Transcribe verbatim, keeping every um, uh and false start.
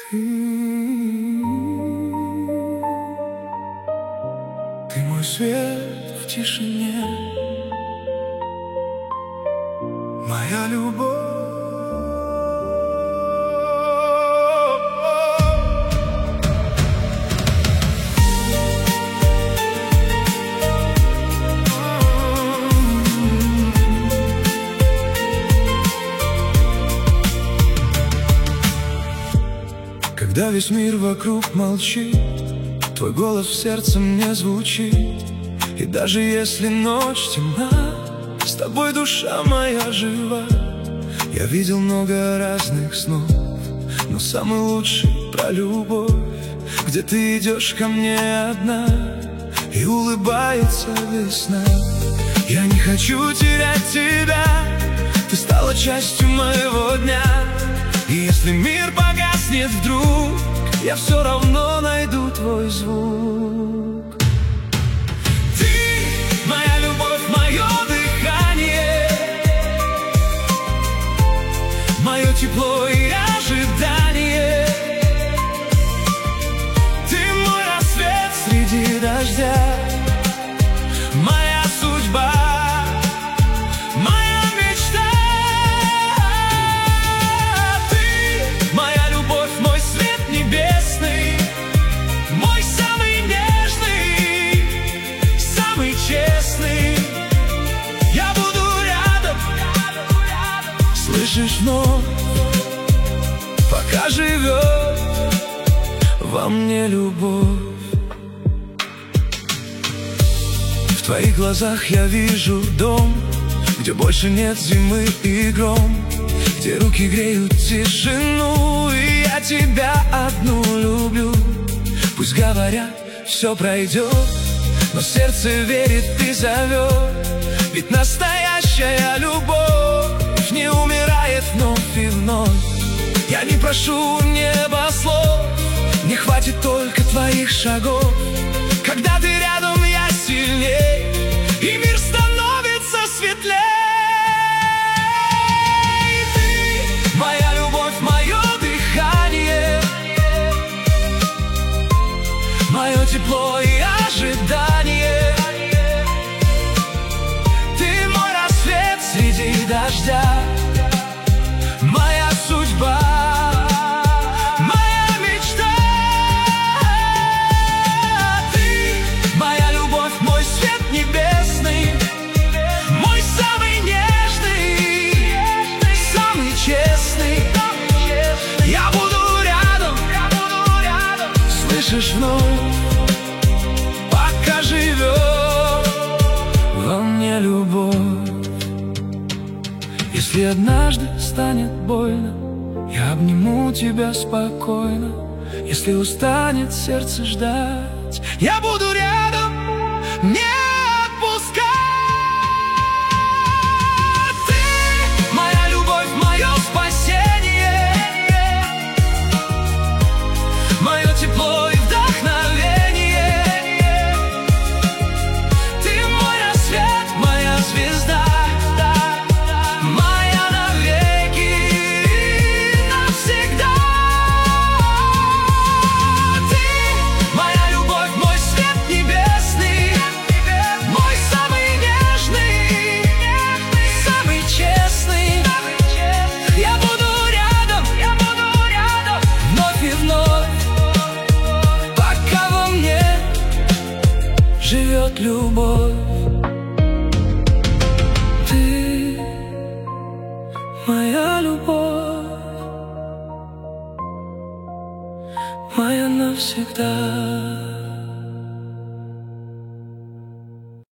Ты, ты мой свет в тишине, моя любовь. Когда весь мир вокруг молчит, твой голос в сердце мне звучит. И даже если ночь темна, с тобой душа моя жива. Я видел много разных снов, но самый лучший про любовь, где ты идешь ко мне одна, и улыбается весна. Я не хочу терять тебя, ты стала частью моего дня. И если мир погаснет вдруг, я все равно найду твой звук. Ты моя любовь, мое дыхание, мое тепло и ожидание. Ты мой рассвет среди дождя, моя судьба, моя мечта. Ты моя любовь, мой свет небесный, мой самый нежный, самый честный. Я буду рядом, слышишь, вновь, пока живет во мне любовь. В твоих глазах я вижу дом, где больше нет зимы и гром, где руки греют тишину, и я тебя одну люблю. Пусть говорят, все пройдет, но сердце верит и зовет. Ведь настоящая любовь не умирает вновь и вновь. Я не прошу неба слов, не хватит только твоих шагов. Когда ты рядом, я сильней, и мир становится светлей. Ты моя любовь, мое дыхание, мое тепло и ожидание. Ты мой рассвет среди дождя, моя судьба, моя мечта. Ты моя любовь, мой свет небесный, мой самый нежный, самый честный. Я буду рядом, слышишь, вновь, пока живет во мне любовь. Если однажды станет больно, я обниму тебя спокойно. Если устанет сердце ждать, я буду рядом, не отпускать. Ты моя любовь, мое спасение, мое тепло и вдохновение. Ты мой рассвет, моя звезда, моя навеки, навсегда. Ты моя любовь, мой свет небесный, мой самый нежный, самый честный. Я буду рядом, я буду рядом, вновь и вновь, пока во мне живет любовь. Ты моя любовь, моя навсегда.